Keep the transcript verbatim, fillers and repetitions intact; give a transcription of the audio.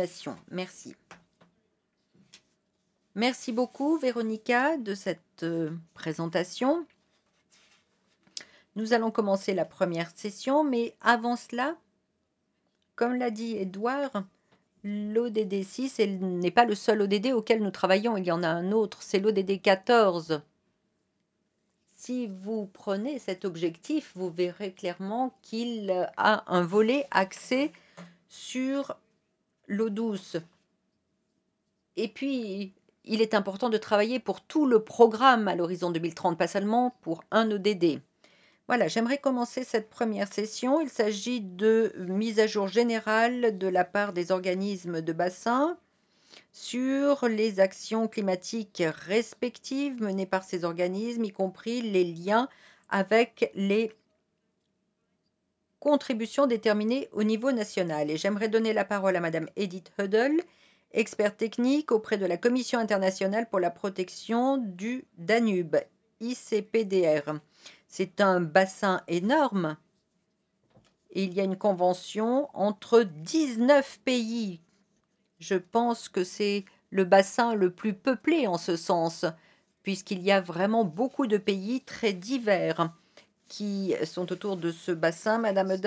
continuation. Merci. Merci beaucoup, Véronica, de cette euh, présentation. Nous allons commencer la première session, mais avant cela, comme l'a dit Edouard, l'O D D six n'est pas le seul O D D auquel nous travaillons, il y en a un autre, c'est l'O D D quatorze. Si vous prenez cet objectif, vous verrez clairement qu'il a un volet axé sur l'eau douce. Et puis, il est important de travailler pour tout le programme à l'horizon deux mille trente, pas seulement pour un O D D. Voilà, j'aimerais commencer cette première session. Il s'agit de mise à jour générale de la part des organismes de bassin sur les actions climatiques respectives menées par ces organismes, y compris les liens avec les contributions déterminées au niveau national. Et j'aimerais donner la parole à Madame Edith Huddle, experte technique auprès de la Commission internationale pour la protection du Danube, I C P D R. C'est un bassin énorme et il y a une convention entre dix-neuf pays. Je pense que c'est le bassin le plus peuplé en ce sens, puisqu'il y a vraiment beaucoup de pays très divers qui sont autour de ce bassin. Madame Huddle,